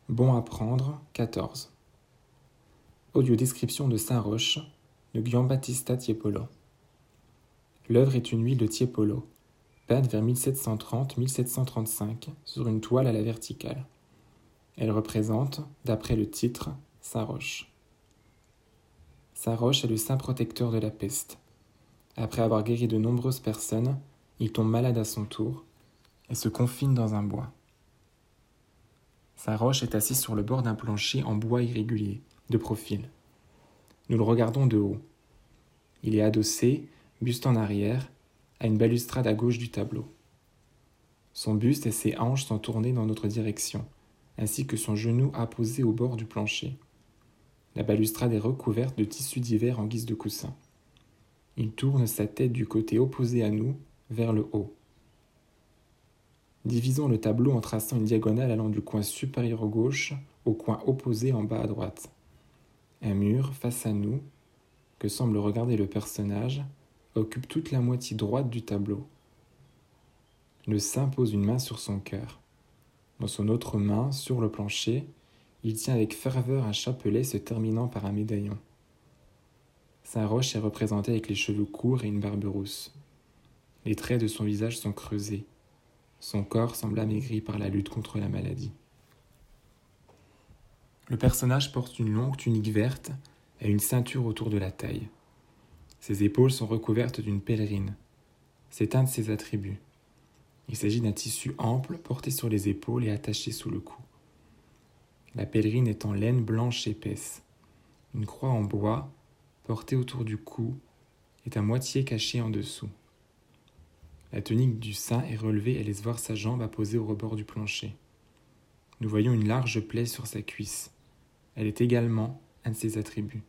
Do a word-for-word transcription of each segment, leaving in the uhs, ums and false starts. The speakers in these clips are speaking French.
Bon à prendre, quatorze. Audio-description de Saint-Roch, de Giambattista Tiepolo. L'œuvre est une huile de Tiepolo, peinte vers mille sept cent trente à mille sept cent trente-cinq sur une toile à la verticale. Elle représente, d'après le titre, Saint-Roch. Saint-Roch est le saint protecteur de la peste. Après avoir guéri de nombreuses personnes, il tombe malade à son tour et se confine dans un bois. Saint-Roch est assis sur le bord d'un plancher en bois irrégulier, de profil. Nous le regardons de haut. Il est adossé, buste en arrière, à une balustrade à gauche du tableau. Son buste et ses hanches sont tournés dans notre direction, ainsi que son genou apposé au bord du plancher. La balustrade est recouverte de tissus divers en guise de coussin. Il tourne sa tête du côté opposé à nous, vers le haut. Divisons le tableau en traçant une diagonale allant du coin supérieur à gauche au coin opposé en bas à droite. Un mur, face à nous, que semble regarder le personnage, occupe toute la moitié droite du tableau. Le saint pose une main sur son cœur. Dans son autre main, sur le plancher, il tient avec ferveur un chapelet se terminant par un médaillon. Saint-Roch est représenté avec les cheveux courts et une barbe rousse. Les traits de son visage sont creusés. Son corps semble amaigri par la lutte contre la maladie. Le personnage porte une longue tunique verte et une ceinture autour de la taille. Ses épaules sont recouvertes d'une pèlerine. C'est un de ses attributs. Il s'agit d'un tissu ample porté sur les épaules et attaché sous le cou. La pèlerine est en laine blanche épaisse. Une croix en bois, portée autour du cou, est à moitié cachée en dessous. La tunique du saint est relevée et laisse voir sa jambe apposée au rebord du plancher. Nous voyons une large plaie sur sa cuisse. Elle est également un de ses attributs.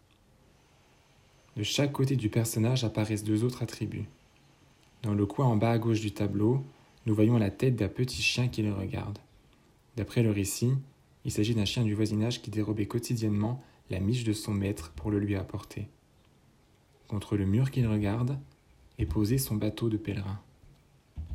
De chaque côté du personnage apparaissent deux autres attributs. Dans le coin en bas à gauche du tableau, nous voyons la tête d'un petit chien qui le regarde. D'après le récit, il s'agit d'un chien du voisinage qui dérobait quotidiennement la miche de son maître pour le lui apporter. Contre le mur qu'il regarde est posé son bateau de pèlerin.